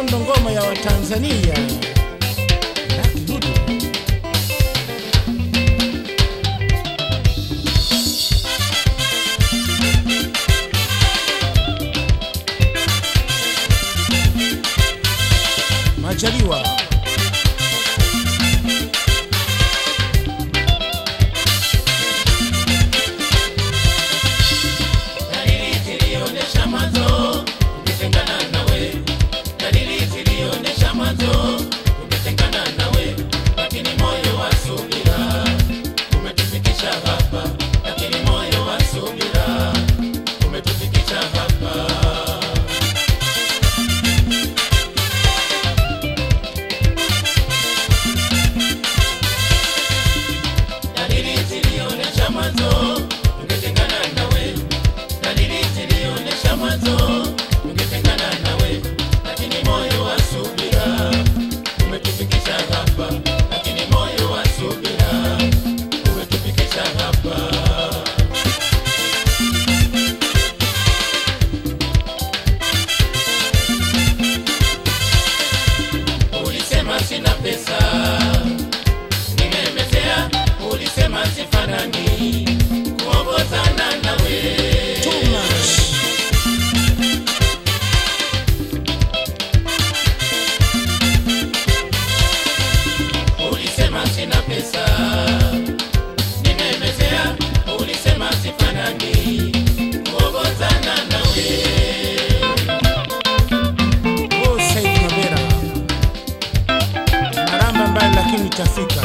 Sondo ngoma ya Watanzania. Majaliwa itafika.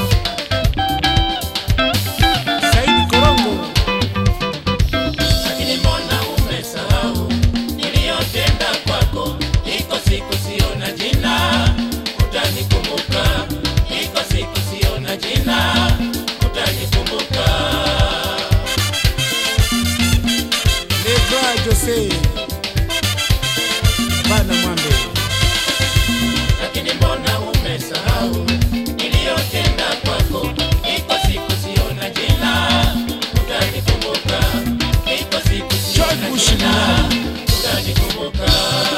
Saidi Korongo, lakini mbona umesahau niliyotenda kwako? Iko siku siona jina utanikumbuka, iko siku siona jina utanikumbuka. Lebra Jose Bana Mwambe, lakini mbona umesahau niliyotenda kwako? Iko siku siona jina utanikumbuka, iko siku siona jina utanikumbuka.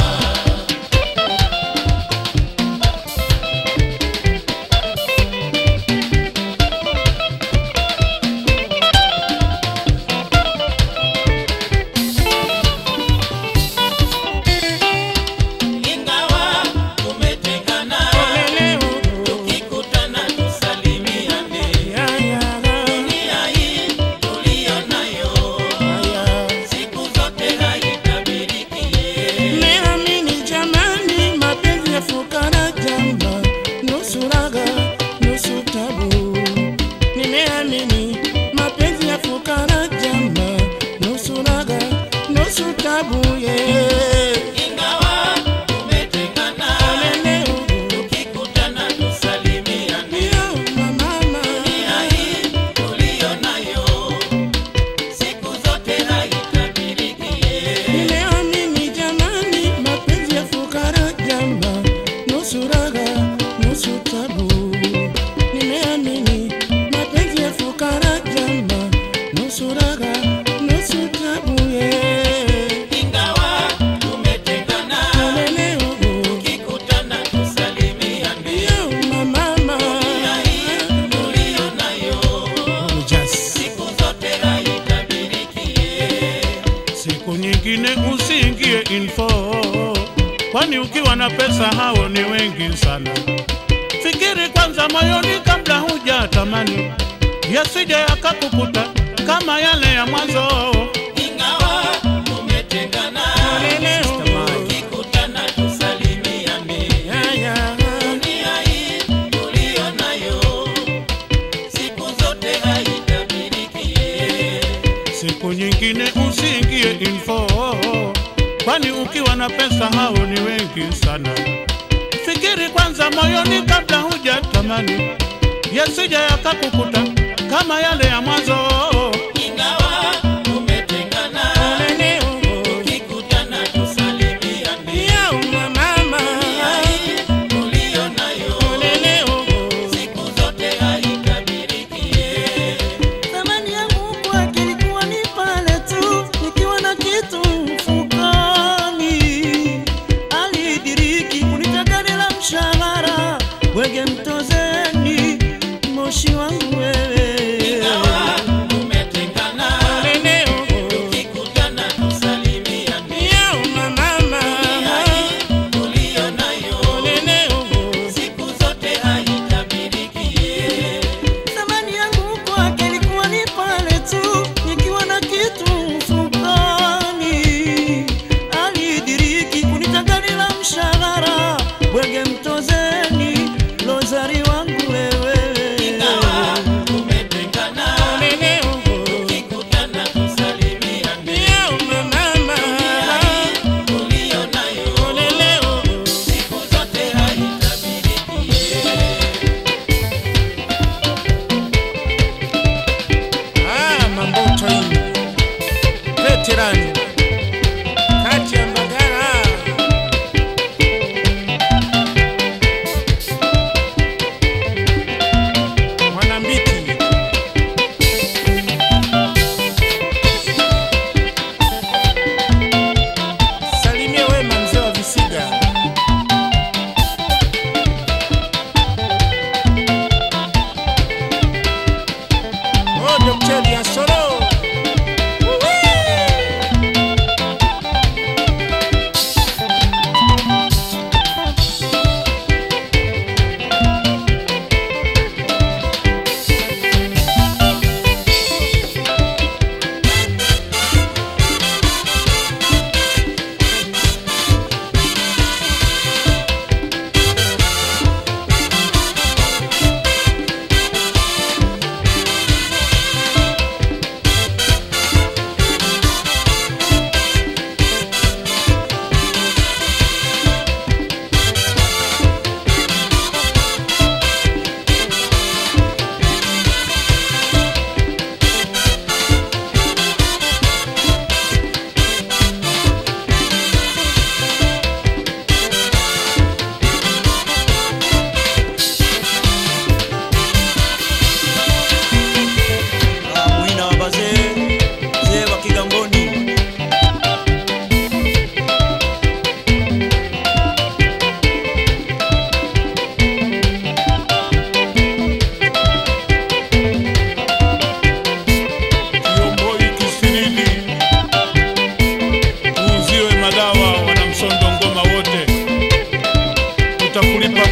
Usiingie info, kwani ukiwa na pesa hao ni wengi sana. Fikiri kwanza moyoni kabla hujatamani, yasije yakakukuta kama yale ya mwanzo. Ingawa tumetengana, tukikutana tusalimiane. Dunia hii tulio nayo siku zote haitabiriki. Siku nyingine usiingie info, kwani ukiwa na pesa hao ni wengi sana. Fikiri kwanza moyoni kabla hujatamani, yasije yakakukuta kama yale ya mwanzo. Ingawa tumetengana, tukikutana tusalimiane. Dunia hii tulio nayo siku zote haitabiriki. Thamani yangu kwake ilikuwa ni pale tu nikiwa na kitu mfukoni. Alidiriki kunitaka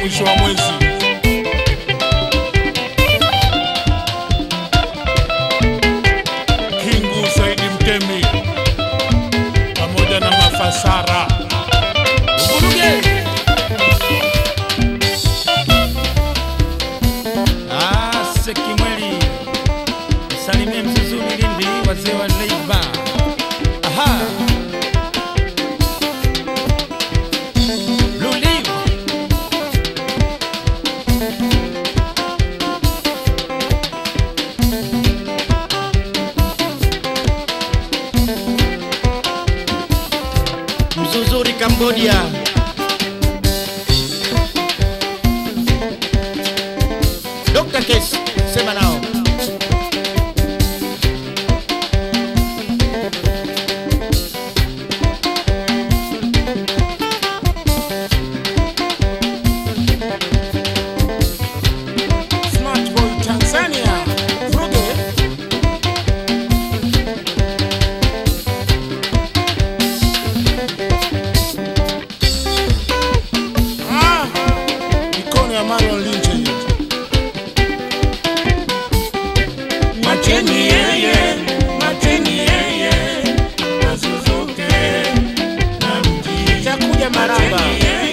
mwisho wa mwezi. Kingu Saidi Mtemi pamoja na Mafasara Uburuge. Sekimweli salimie Mzuzuni Lindi, wazee wa Leiba. Aha, Luliv Mzuzuri Cambodia. Dr. Case, sema nao. Smart Boy Tanzania. Ruge. Mikono ya Marlon Lynch hiyo. Macheni yeye, macheni yeye, azuzuke na mji. Itakuja maraba.